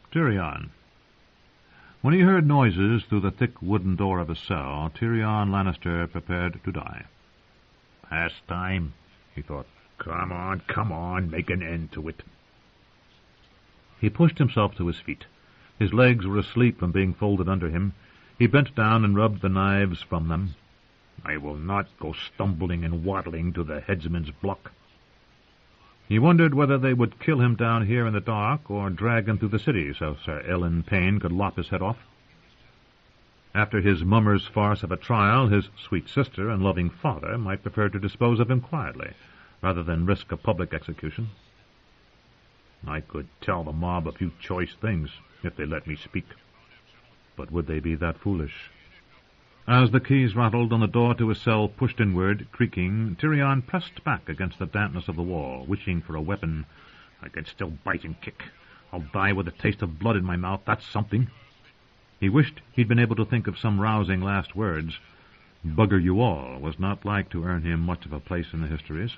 Tyrion. When he heard noises through the thick wooden door of his cell, Tyrion Lannister prepared to die. Past time, he thought. Come on, make an end to it. He pushed himself to his feet. His legs were asleep from being folded under him. He bent down and rubbed the knives from them. I will not go stumbling and waddling to the headsman's block. He wondered whether they would kill him down here in the dark or drag him through the city so Sir Ellen Payne could lop his head off. After his mummer's farce of a trial, his sweet sister and loving father might prefer to dispose of him quietly, rather than risk a public execution. I could tell the mob a few choice things, if they let me speak. But would they be that foolish? As the keys rattled and the door to his cell pushed inward, creaking, Tyrion pressed back against the dampness of the wall, wishing for a weapon. I can still bite and kick. I'll die with a taste of blood in my mouth. That's something. He wished he'd been able to think of some rousing last words. Bugger you all was not like to earn him much of a place in the histories.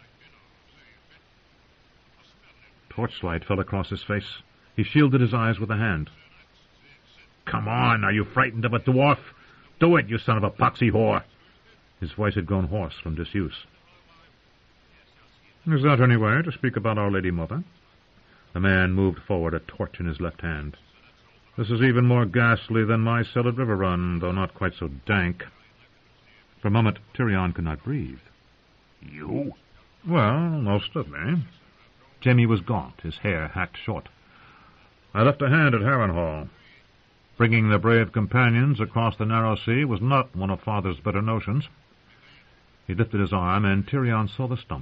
Torchlight fell across his face. He shielded his eyes with a hand. Come on, are you frightened of a dwarf? Do it, you son of a poxy whore! His voice had grown hoarse from disuse. Is that any way to speak about Our Lady Mother? The man moved forward, a torch in his left hand. This is even more ghastly than my cell at River Run, though not quite so dank. For a moment, Tyrion could not breathe. You? Well, most of me. Jaime was gaunt, his hair hacked short. I left a hand at Harrenhal. Bringing the brave companions across the narrow sea was not one of Father's better notions. He lifted his arm, and Tyrion saw the stump.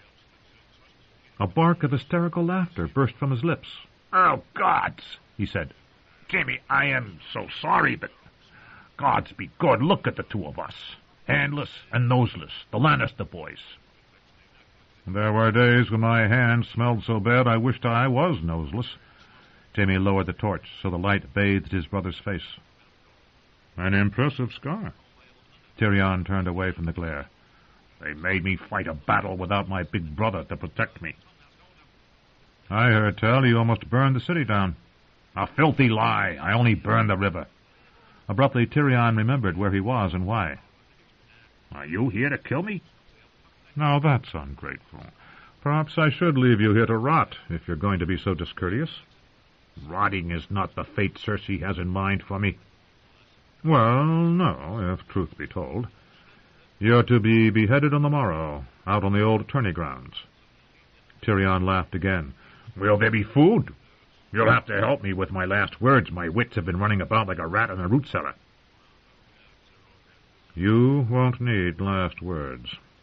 A bark of hysterical laughter burst from his lips. Oh, gods, he said. Jaime, I am so sorry, but gods be good, look at the two of us. Handless and noseless, the Lannister boys. There were days when my hands smelled so bad I wished I was noseless. Jaime lowered the torch so the light bathed his brother's face. An impressive scar. Tyrion turned away from the glare. They made me fight a battle without my big brother to protect me. I heard tell you almost burned the city down. A filthy lie. I only burned the river. Abruptly, Tyrion remembered where he was and why. Are you here to kill me? Now that's ungrateful. Perhaps I should leave you here to rot, if you're going to be so discourteous. Rotting is not the fate Cersei has in mind for me. Well, no, if truth be told. You're to be beheaded on the morrow, out on the old tourney grounds. Tyrion laughed again. Will there be food? You'll have to help me with my last words. My wits have been running about like a rat in a root cellar. You won't need last words.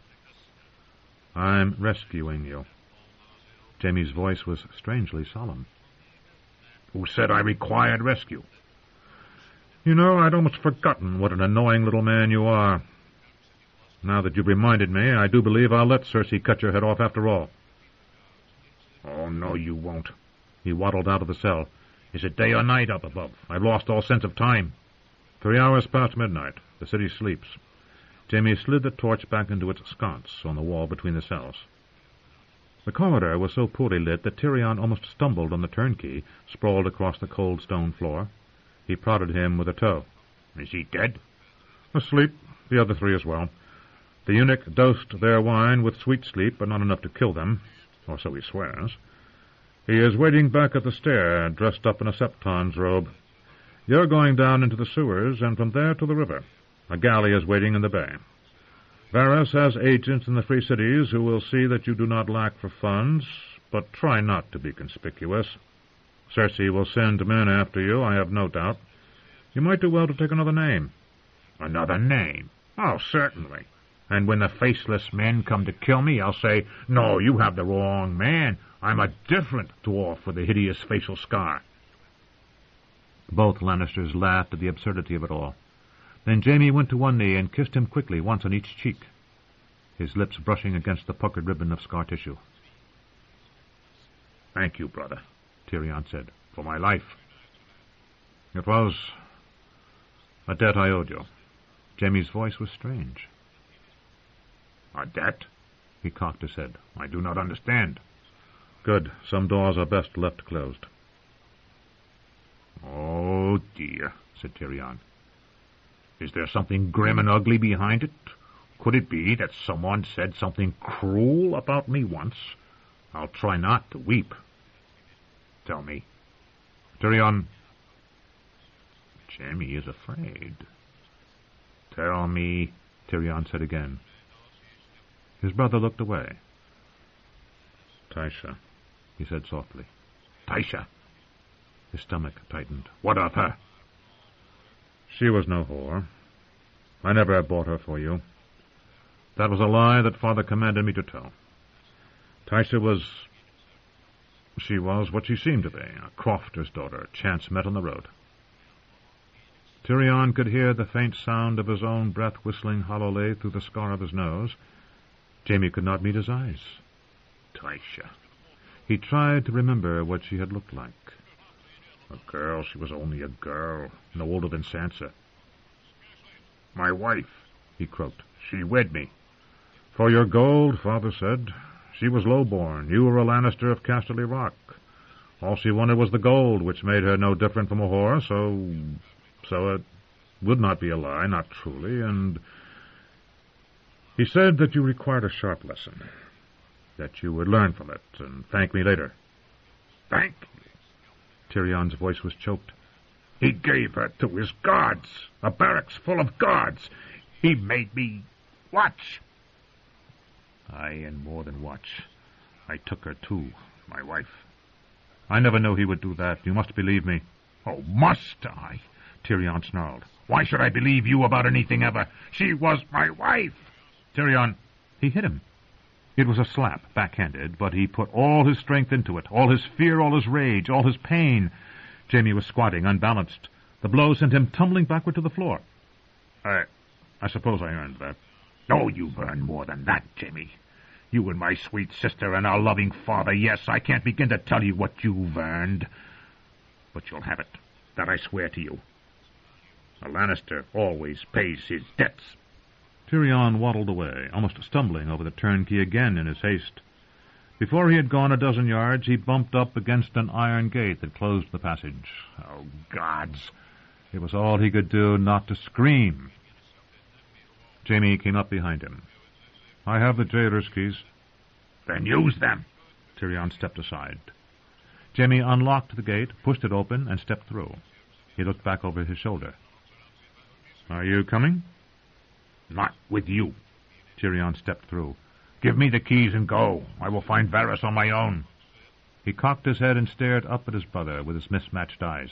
I'm rescuing you. Jaime's voice was strangely solemn. Who said I required rescue? You know, I'd almost forgotten what an annoying little man you are. Now that you've reminded me, I do believe I'll let Cersei cut your head off after all. Oh, no, you won't. He waddled out of the cell. Is it day or night up above? I've lost all sense of time. 3 hours past midnight. The city sleeps. Jaime slid the torch back into its sconce on the wall between the cells. The corridor was so poorly lit that Tyrion almost stumbled on the turnkey, sprawled across the cold stone floor. He prodded him with a toe. Is he dead? Asleep. The other 3 as well. The eunuch dosed their wine with sweet sleep, but not enough to kill them, or so he swears. He is waiting back at the stair, dressed up in a septon's robe. You're going down into the sewers, and from there to the river. A galley is waiting in the bay. Varys has agents in the free cities who will see that you do not lack for funds, but try not to be conspicuous. Cersei will send men after you, I have no doubt. You might do well to take another name. Another name? Oh, certainly. And when the faceless men come to kill me, I'll say, no, you have the wrong man. I'm a different dwarf with a hideous facial scar. Both Lannisters laughed at the absurdity of it all. Then Jaime went to one knee and kissed him quickly, once on each cheek, his lips brushing against the puckered ribbon of scar tissue. Thank you, brother, Tyrion said, for my life. It was a debt I owed you. Jaime's voice was strange. A debt? He cocked his head. I do not understand. Good. Some doors are best left closed. dear, said Tyrion. Is there something grim and ugly behind it? Could it be that someone said something cruel about me once? I'll try not to weep. Tell me. Tyrion. Jaime is afraid. Tell me, Tyrion said again. His brother looked away. Tysha, he said softly. Tysha. His stomach tightened. What of her? She was no whore. I never bought her for you. That was a lie that Father commanded me to tell. Tysha was... She was what she seemed to be, a crofter's daughter, chance met on the road. Tyrion could hear the faint sound of his own breath whistling hollowly through the scar of his nose. Jaime could not meet his eyes. Tysha. He tried to remember what she had looked like. A girl, she was only a girl, no older than Sansa. My wife, he croaked. She wed me. For your gold, Father said. She was low-born. You were a Lannister of Casterly Rock. All she wanted was the gold, which made her no different from a whore, so it would not be a lie, not truly, and he said that you required a sharp lesson, that you would learn from it and thank me later. Thank you? Tyrion's voice was choked. He gave her to his guards, a barracks full of guards. He made me watch. Aye, and more than watch. I took her too, my wife. I never knew he would do that. You must believe me. Oh, must I? Tyrion snarled. Why should I believe you about anything ever? She was my wife. Tyrion, he hit him. It was a slap, backhanded, but he put all his strength into it, all his fear, all his rage, all his pain. Jaime was squatting, unbalanced. The blow sent him tumbling backward to the floor. I suppose I earned that. Oh, you've earned more than that, Jaime. You and my sweet sister and our loving father, yes, I can't begin to tell you what you've earned. But you'll have it. That I swear to you. A Lannister always pays his debts. Tyrion waddled away, almost stumbling over the turnkey again in his haste. Before he had gone a dozen yards, he bumped up against an iron gate that closed the passage. Oh, gods! It was all he could do not to scream. Jaime came up behind him. I have the jailer's keys. Then use them. Tyrion stepped aside. Jaime unlocked the gate, pushed it open, and stepped through. He looked back over his shoulder. Are you coming? Not with you. Tyrion stepped through. Give me the keys and go. I will find Varys on my own. He cocked his head and stared up at his brother with his mismatched eyes.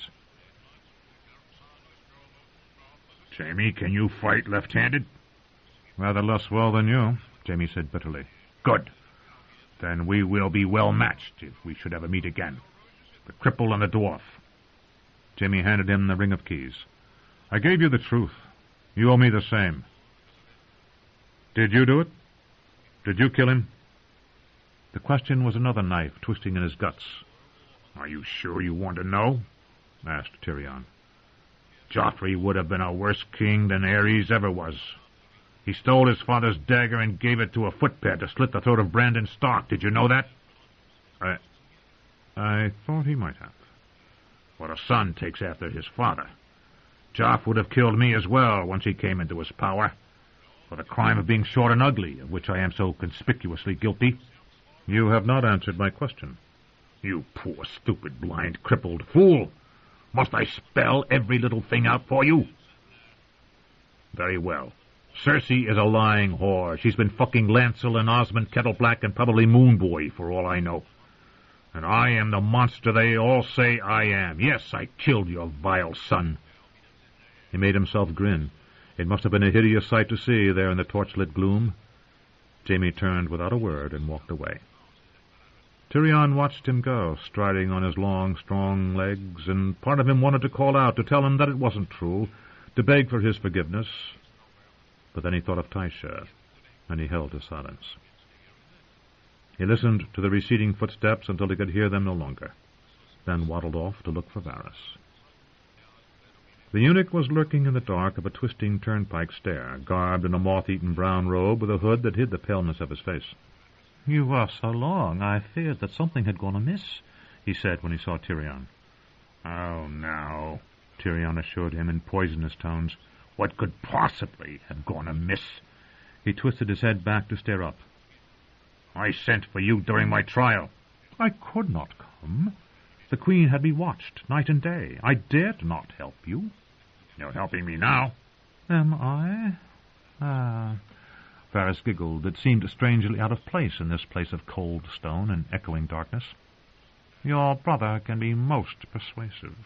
Jaime, can you fight left-handed? Rather less well than you, Jaime said bitterly. Good. Then we will be well matched if we should ever meet again. The cripple and the dwarf. Jaime handed him the ring of keys. I gave you the truth. You owe me the same. Did you do it? Did you kill him? The question was another knife twisting in his guts. Are you sure you want to know? Asked Tyrion. Joffrey would have been a worse king than Aerys ever was. He stole his father's dagger and gave it to a footpad to slit the throat of Brandon Stark. Did you know that? I thought he might have. What a son takes after his father. Joff would have killed me as well once he came into his power, for the crime of being short and ugly, of which I am so conspicuously guilty. You have not answered my question. You poor, stupid, blind, crippled fool! Must I spell every little thing out for you? Very well. Cersei is a lying whore. She's been fucking Lancel and Osmond Kettleblack and probably Moonboy, for all I know. And I am the monster they all say I am. Yes, I killed your vile son. He made himself grin. It must have been a hideous sight to see there in the torchlit gloom. Jaime turned without a word and walked away. Tyrion watched him go, striding on his long, strong legs, and part of him wanted to call out, to tell him that it wasn't true, to beg for his forgiveness. But then he thought of Tysha, and he held his silence. He listened to the receding footsteps until he could hear them no longer, then waddled off to look for Varys. The eunuch was lurking in the dark of a twisting turnpike stair, garbed in a moth-eaten brown robe with a hood that hid the paleness of his face. "You were so long, I feared that something had gone amiss," he said when he saw Tyrion. "Oh, no," Tyrion assured him in poisonous tones. "What could possibly have gone amiss?" He twisted his head back to stare up. "I sent for you during my trial." "I could not come. The Queen had me watched night and day. I dared not help you." "You're helping me now." "Am I? Ah." Varys giggled. It seemed strangely out of place in this place of cold stone and echoing darkness. "Your brother can be most persuasive."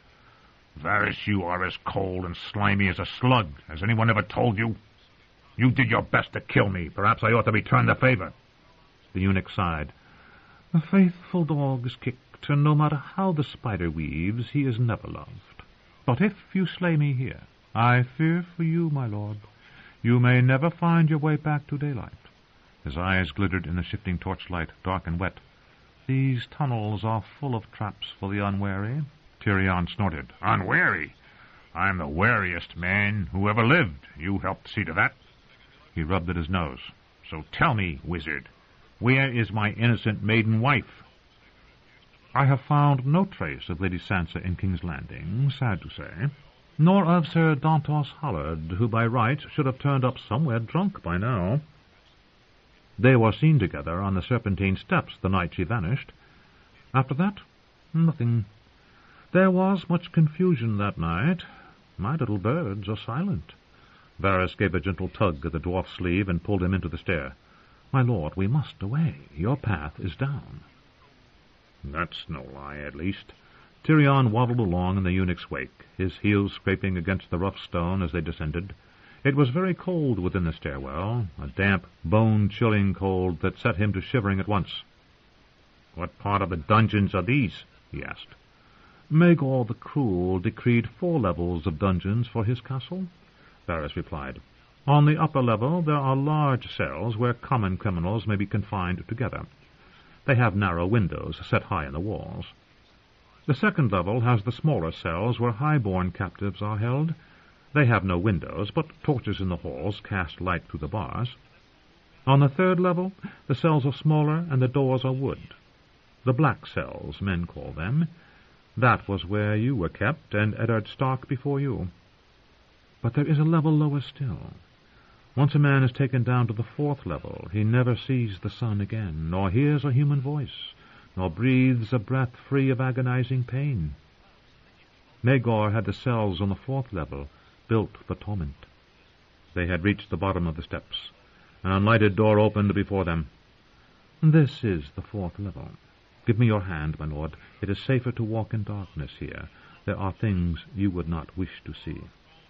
"Varys, you are as cold and slimy as a slug. Has anyone ever told you? You did your best to kill me. Perhaps I ought to return the favor." The eunuch sighed. "A faithful dog is kicked, and no matter how the spider weaves, he is never loved. But if you slay me here, I fear for you, my lord. You may never find your way back to daylight." His eyes glittered in the shifting torchlight, dark and wet. "These tunnels are full of traps for the unwary." Tyrion snorted. "Unwary? I'm the wariest man who ever lived. You helped see to that." He rubbed at his nose. "So tell me, wizard, where is my innocent maiden wife?" "I have found no trace of Lady Sansa in King's Landing, sad to say, nor of Sir Dantos Hollard, who by right should have turned up somewhere drunk by now. They were seen together on the Serpentine steps the night she vanished. After that, nothing. There was much confusion that night. My little birds are silent." Varys gave a gentle tug at the dwarf's sleeve and pulled him into the stair. "My lord, we must away. Your path is down." "That's no lie, at least." Tyrion waddled along in the eunuch's wake, his heels scraping against the rough stone as they descended. It was very cold within the stairwell, a damp, bone-chilling cold that set him to shivering at once. "What part of the dungeons are these?" he asked. "Maegor the Cruel decreed 4 levels of dungeons for his castle," Varys replied. "On the upper level there are large cells where common criminals may be confined together. They have narrow windows set high in the walls. The second level has the smaller cells where high-born captives are held. They have no windows, but torches in the halls cast light through the bars. On the third level, the cells are smaller and the doors are wood. The Black Cells, men call them. That was where you were kept, and Eddard Stark before you. But there is a level lower still. Once a man is taken down to the 4th level, he never sees the sun again, nor hears a human voice, nor breathes a breath free of agonizing pain. Maegor had the cells on the 4th level, built for torment." They had reached the bottom of the steps. An unlighted door opened before them. "This is the 4th level. Give me your hand, my lord. It is safer to walk in darkness here. There are things you would not wish to see."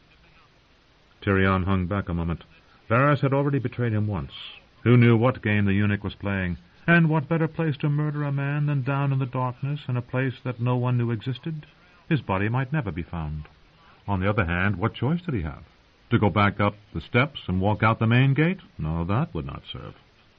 Tyrion hung back a moment. Varys had already betrayed him once. Who knew what game the eunuch was playing? And what better place to murder a man than down in the darkness, in a place that no one knew existed? His body might never be found. On the other hand, what choice did he have? To go back up the steps and walk out the main gate? No, that would not serve.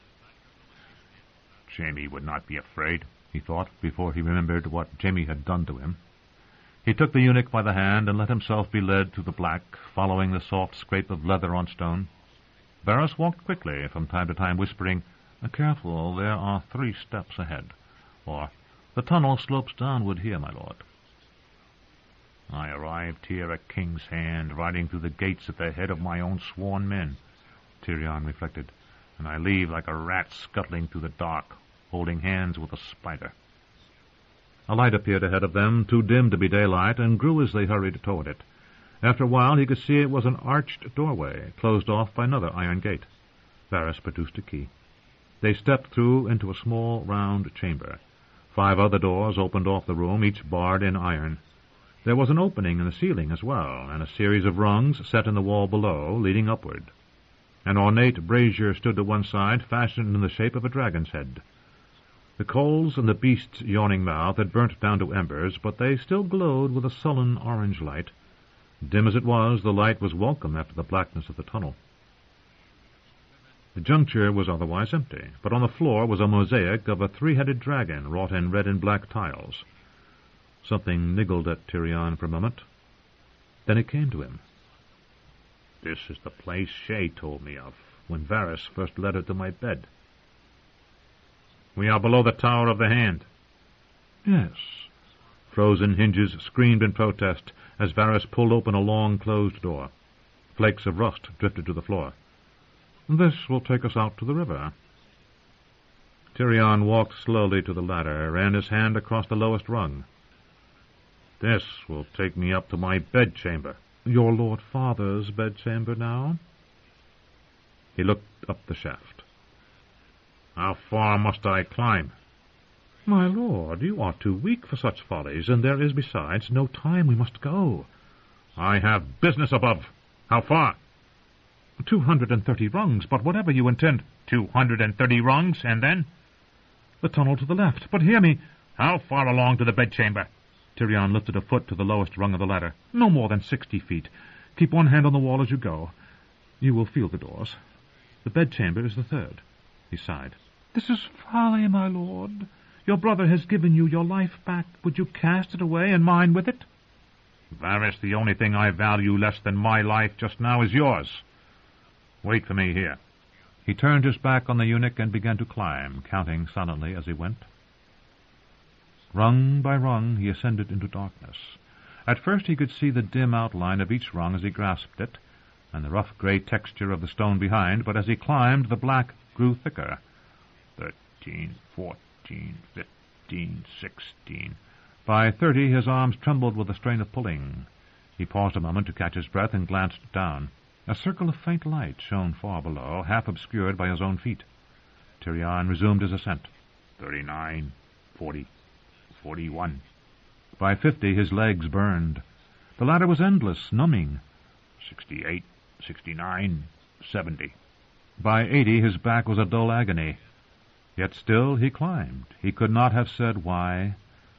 Jaime would not be afraid, he thought, before he remembered what Jaime had done to him. He took the eunuch by the hand and let himself be led through the black, following the soft scrape of leather on stone. Varys walked quickly, from time to time whispering, "Careful, there are 3 steps ahead," or, "The tunnel slopes downward here, my lord." "I arrived here at King's Hand, riding through the gates at the head of my own sworn men," Tyrion reflected, "and I leave like a rat scuttling through the dark, holding hands with a spider." A light appeared ahead of them, too dim to be daylight, and grew as they hurried toward it. After a while he could see it was an arched doorway, closed off by another iron gate. Varys produced a key. They stepped through into a small, round chamber. 5 other doors opened off the room, each barred in iron. There was an opening in the ceiling as well, and a series of rungs set in the wall below, leading upward. An ornate brazier stood to one side, fashioned in the shape of a dragon's head. The coals in the beast's yawning mouth had burnt down to embers, but they still glowed with a sullen orange light. Dim as it was, the light was welcome after the blackness of the tunnel. The juncture was otherwise empty, but on the floor was a mosaic of a 3-headed dragon wrought in red and black tiles. Something niggled at Tyrion for a moment. Then it came to him. "This is the place Shay told me of, when Varys first led her to my bed." "We are below the Tower of the Hand." "Yes. Frozen hinges screamed in protest as Varys pulled open a long closed door. Flakes of rust drifted to the floor. "This will take us out to the river." Tyrion walked slowly to the ladder, ran his hand across the lowest rung. "This will take me up to my bedchamber." "Your Lord Father's bedchamber now?" He looked up the shaft. "How far must I climb?" "My lord, you are too weak for such follies, and there is, besides, no time. We must go." "I have business above. How far?" 230 rungs, but whatever you intend." 230 rungs, and then? "The tunnel to the left. But hear me." "How far along to the bedchamber?" Tyrion lifted a foot to the lowest rung of the ladder. "No more than 60 feet. Keep one hand on the wall as you go. You will feel the doors. The bedchamber is the third." He sighed. "This is folly, my lord. Your brother has given you your life back. Would you cast it away, and mine with it?" "Varys, the only thing I value less than my life just now is yours. Wait for me here." He turned his back on the eunuch and began to climb, counting silently as he went. Rung by rung he ascended into darkness. At first he could see the dim outline of each rung as he grasped it, and the rough grey texture of the stone behind, but as he climbed the black grew thicker. 13, 14, 15, 16. By 30 his arms trembled with the strain of pulling. He paused a moment to catch his breath and glanced down. A circle of faint light shone far below, half obscured by his own feet. Tyrion resumed his ascent. 39, 40, 41. By 50 his legs burned. The ladder was endless, numbing. 68, 69, 70. By 80 his back was a dull agony. Yet still he climbed. He could not have said why.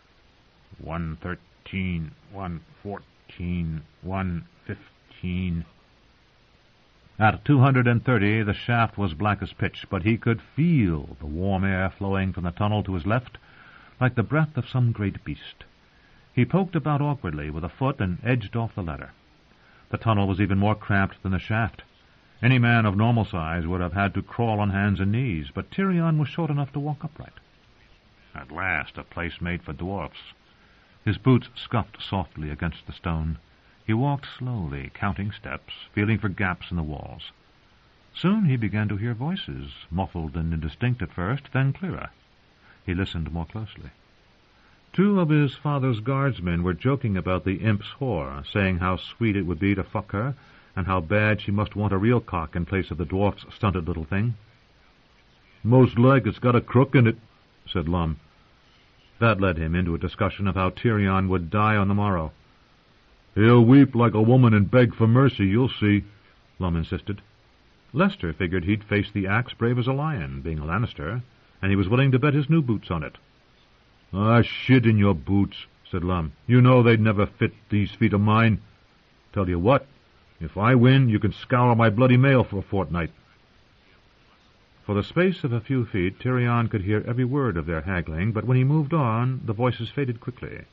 113, 114, 115. At 230 the shaft was black as pitch, but he could feel the warm air flowing from the tunnel to his left, like the breath of some great beast. He poked about awkwardly with a foot and edged off the ladder. The tunnel was even more cramped than the shaft. Any man of normal size would have had to crawl on hands and knees, but Tyrion was short enough to walk upright. At last, a place made for dwarfs. His boots scuffed softly against the stone. He walked slowly, counting steps, feeling for gaps in the walls. Soon he began to hear voices, muffled and indistinct at first, then clearer. He listened more closely. 2 of his father's guardsmen were joking about the imp's whore, saying how sweet it would be to fuck her, and how bad she must want a real cock in place of the dwarf's stunted little thing. "Most like it's got a crook in it," said Lum. That led him into a discussion of how Tyrion would die on the morrow. "He'll weep like a woman and beg for mercy, you'll see," Lum insisted. Lester figured he'd face the axe brave as a lion, being a Lannister, and he was willing to bet his new boots on it. "Ah, shit in your boots," said Lum. "You know they'd never fit these feet of mine. Tell you what, if I win, you can scour my bloody mail for a fortnight." For the space of a few feet, Tyrion could hear every word of their haggling, but when he moved on, the voices faded quickly.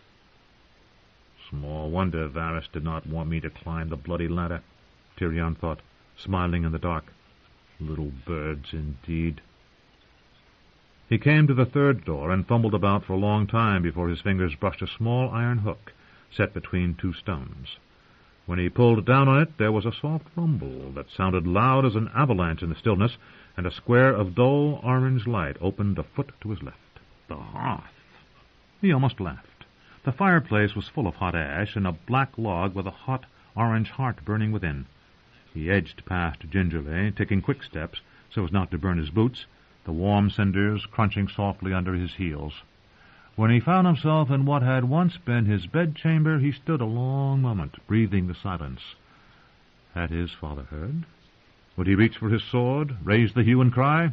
Small wonder Varys did not want me to climb the bloody ladder, Tyrion thought, smiling in the dark. Little birds, indeed. He came to the third door and fumbled about for a long time before his fingers brushed a small iron hook set between 2 stones. When he pulled down on it, there was a soft rumble that sounded loud as an avalanche in the stillness, and a square of dull orange light opened a foot to his left. The hearth! He almost laughed. The fireplace was full of hot ash, and a black log with a hot orange heart burning within. He edged past gingerly, taking quick steps so as not to burn his boots, the warm cinders crunching softly under his heels. When he found himself in what had once been his bedchamber, he stood a long moment, breathing the silence. Had his father heard? Would he reach for his sword, raise the hue and cry?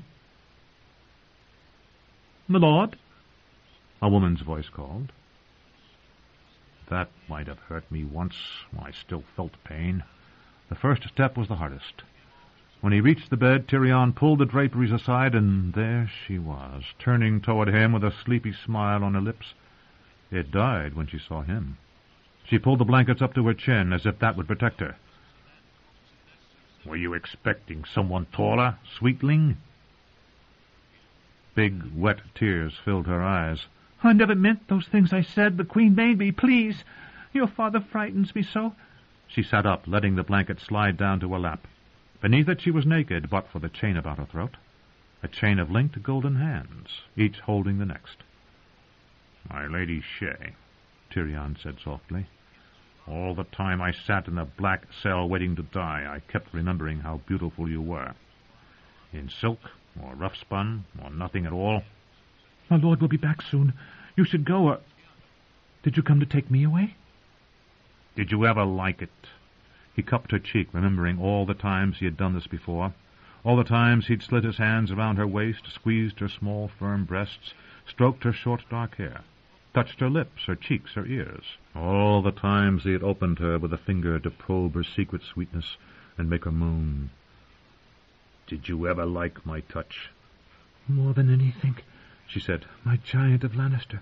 "My lord," a woman's voice called. That might have hurt me once when I still felt pain. The first step was the hardest. When he reached the bed, Tyrion pulled the draperies aside, and there she was, turning toward him with a sleepy smile on her lips. It died when she saw him. She pulled the blankets up to her chin, as if that would protect her. "Were you expecting someone taller, sweetling?" Big, wet tears filled her eyes. I never meant those things I said. The Queen made me. Please. Your father frightens me so. She sat up, letting the blanket slide down to her lap. Beneath it she was naked, but for the chain about her throat. A chain of linked golden hands, each holding the next. My Lady Shay, Tyrion said softly, all the time I sat in the black cell waiting to die, I kept remembering how beautiful you were. In silk, or rough spun, or nothing at all. My lord will be back soon. You should go, or... Did you come to take me away? Did you ever like it? He cupped her cheek, remembering all the times he had done this before, all the times he'd slid his hands around her waist, squeezed her small, firm breasts, stroked her short, dark hair, touched her lips, her cheeks, her ears, all the times he had opened her with a finger to probe her secret sweetness and make her moan. Did you ever like my touch? More than anything, she said, my giant of Lannister.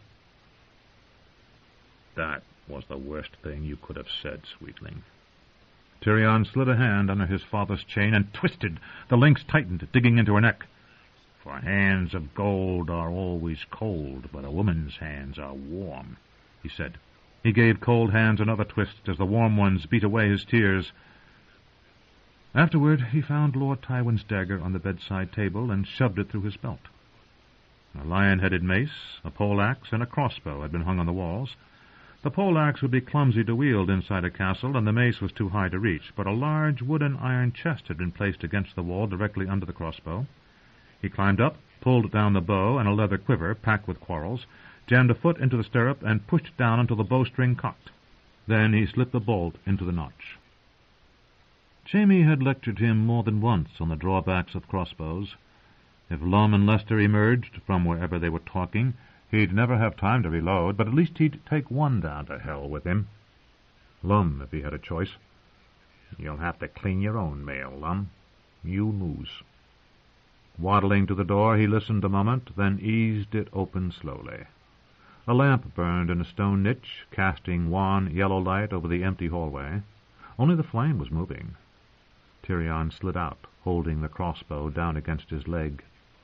That was the worst thing you could have said, sweetling. Tyrion slid a hand under his father's chain and twisted. The links tightened, digging into her neck. For hands of gold are always cold, but a woman's hands are warm, he said. He gave cold hands another twist as the warm ones beat away his tears. Afterward, he found Lord Tywin's dagger on the bedside table and shoved it through his belt. A lion-headed mace, a poleaxe, and a crossbow had been hung on the walls. The poleaxe would be clumsy to wield inside a castle, and the mace was too high to reach, but a large wooden iron chest had been placed against the wall directly under the crossbow. He climbed up, pulled down the bow and a leather quiver packed with quarrels, jammed a foot into the stirrup, and pushed down until the bowstring cocked. Then he slipped the bolt into the notch. Jaime had lectured him more than once on the drawbacks of crossbows. If Lum and Lester emerged from wherever they were talking, he'd never have time to reload, but at least he'd take one down to hell with him. Lum, if he had a choice. You'll have to clean your own mail, Lum. You lose. Waddling to the door, he listened a moment, then eased it open slowly. A lamp burned in a stone niche, casting wan yellow light over the empty hallway. Only the flame was moving. Tyrion slid out, holding the crossbow down against his leg.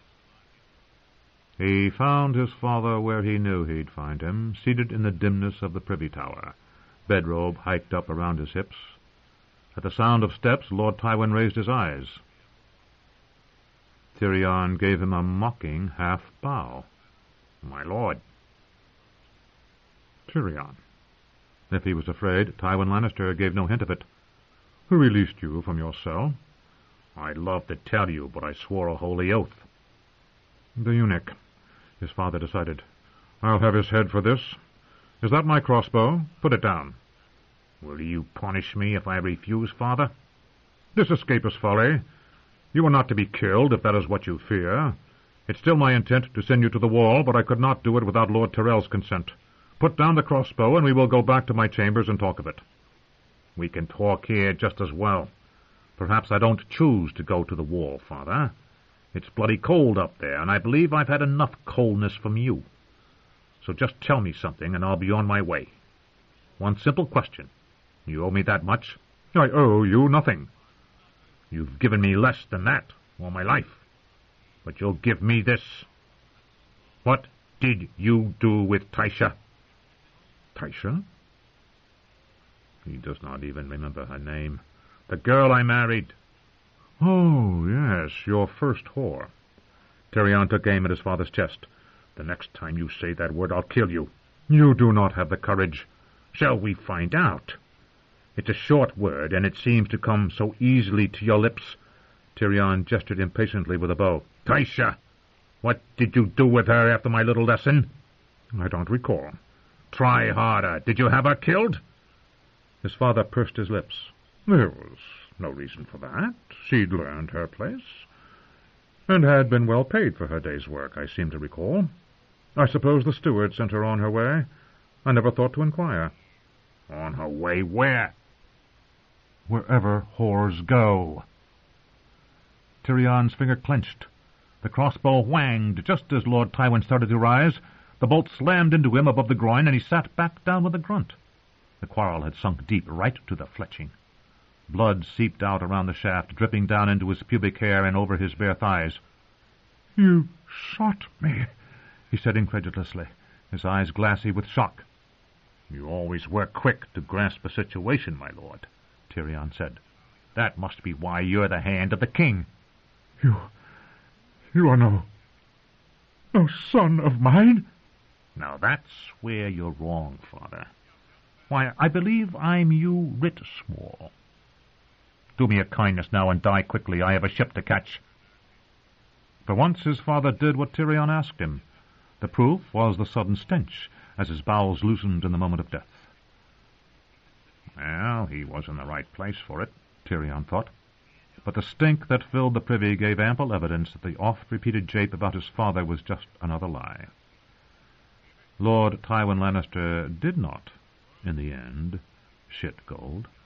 He found his father where he knew he'd find him, seated in the dimness of the privy tower, bedrobe hiked up around his hips. At the sound of steps, Lord Tywin raised his eyes. Tyrion gave him a mocking half-bow. My lord. Tyrion. If he was afraid, Tywin Lannister gave no hint of it. Who released you from your cell? I'd love to tell you, but I swore a holy oath. The eunuch, his father decided. I'll have his head for this. Is that my crossbow? Put it down. Will you punish me if I refuse, father? This escapist folly. You are not to be killed, if that is what you fear. It's still my intent to send you to the wall, but I could not do it without Lord Tyrell's consent. Put down the crossbow, and we will go back to my chambers and talk of it. We can talk here just as well. Perhaps I don't choose to go to the wall, father. It's bloody cold up there, and I believe I've had enough coldness from you. So just tell me something, and I'll be on my way. One simple question. You owe me that much? I owe you nothing. You've given me less than that all my life. But you'll give me this. What did you do with Tysha? Tysha? He does not even remember her name. The girl I married. Oh, yes, your first whore. Tyrion took aim at his father's chest. The next time you say that word, I'll kill you. You do not have the courage. Shall we find out? It's a short word, and it seems to come so easily to your lips. Tyrion gestured impatiently with a bow. Tysha, what did you do with her after my little lesson? I don't recall. Try harder. Did you have her killed? His father pursed his lips. There was no reason for that. She'd learned her place, and had been well paid for her day's work, I seem to recall. I suppose the steward sent her on her way. I never thought to inquire. On her way where? Wherever whores go. Tyrion's finger clenched. The crossbow whanged just as Lord Tywin started to rise. The bolt slammed into him above the groin, and he sat back down with a grunt. The quarrel had sunk deep, right to the fletching. Blood seeped out around the shaft, dripping down into his pubic hair and over his bare thighs. "You shot me," he said incredulously. his eyes glassy with shock. "You always were quick to grasp a situation, my lord," Tyrion said. "That must be why you're the hand of the king." You are no son of mine? Now that's where you're wrong, father. Why, I believe I'm you writ small. Do me a kindness now and die quickly. I have a ship to catch. For once his father did what Tyrion asked him. The proof was the sudden stench, as his bowels loosened in the moment of death. Well, he was in the right place for it, Tyrion thought. But the stink that filled the privy gave ample evidence that the oft-repeated jape about his father was just another lie. Lord Tywin Lannister did not, in the end, shit gold.